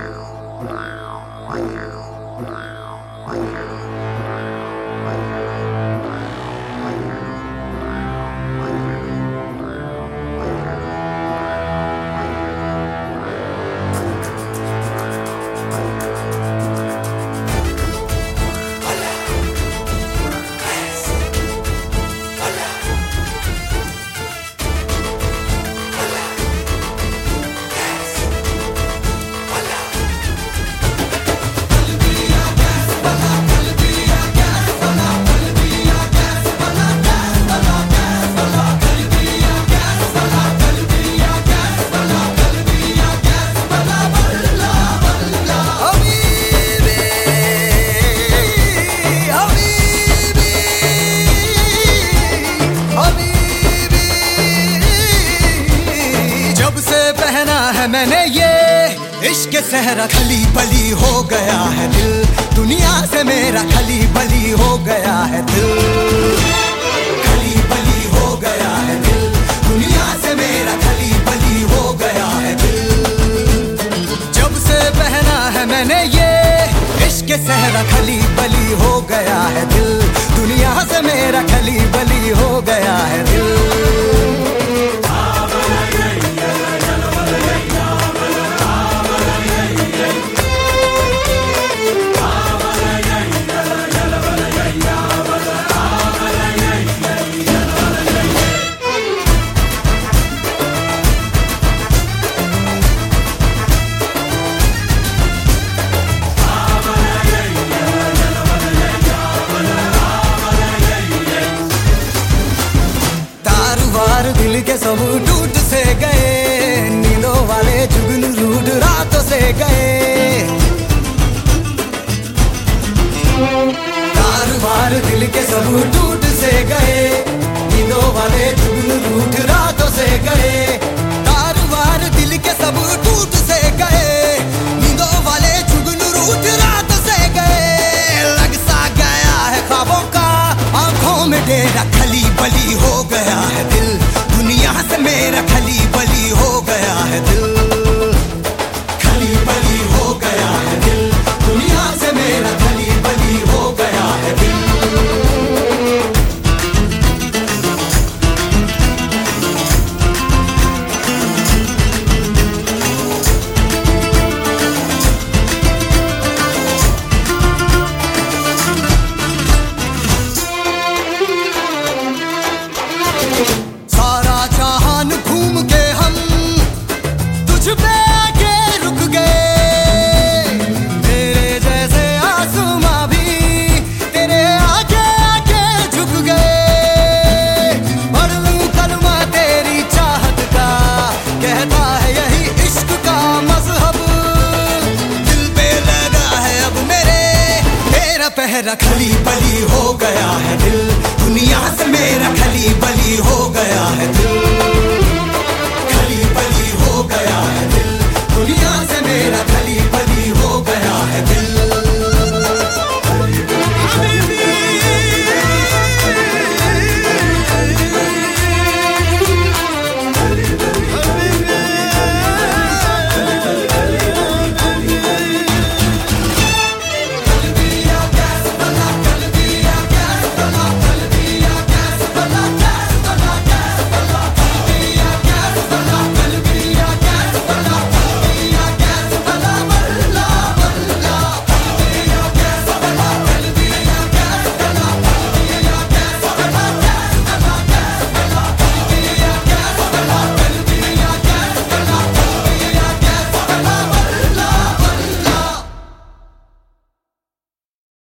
मैंने ये इश्क सहरा खली बली हो गया है दिल, दुनिया से मेरा खली बली हो गया है दिल, खली बली हो गया है दिल, दुनिया से मेरा खली बली हो गया है दिल। जब से पहना है मैंने ये इश्क सहरा खली बली हो गया है दिल, दुनिया से मेरा खली बली हो गया है दिल। दिल के सब टूट से गए, नीलों वाले जुगनू रूठ रातों से गए, तार दिल के सब टूट से गए, नीलों वाले जुगनू रूठ रातों से गए, तार दिल के सब टूट से गए, नीलों वाले जुगनू रूठ रातों से गए। लग सा गया है ख्वाबों का आंखों में डेरा, खली बली हो गया है दिल, दुनिया से मेरा खली बली हो गया है दिल, खली बली हो गया है दिल, दुनिया से मेरा खली बली हो गया है दिल। घूम के हम तुझ पे आके रुक गए, तेरे जैसे आसमां भी तेरे आगे आके झुक गए। पढ़ लूं कलमा तेरी चाहत का, कहता है यही इश्क का मजहब, दिल पे लगा है अब मेरे तेरा पहरा, खली बली हो गया है दिल, दुनिया से मेरा खली बली हो गया है दिल, खली बली हो गया है दिल, दुनिया से मेरा खली बली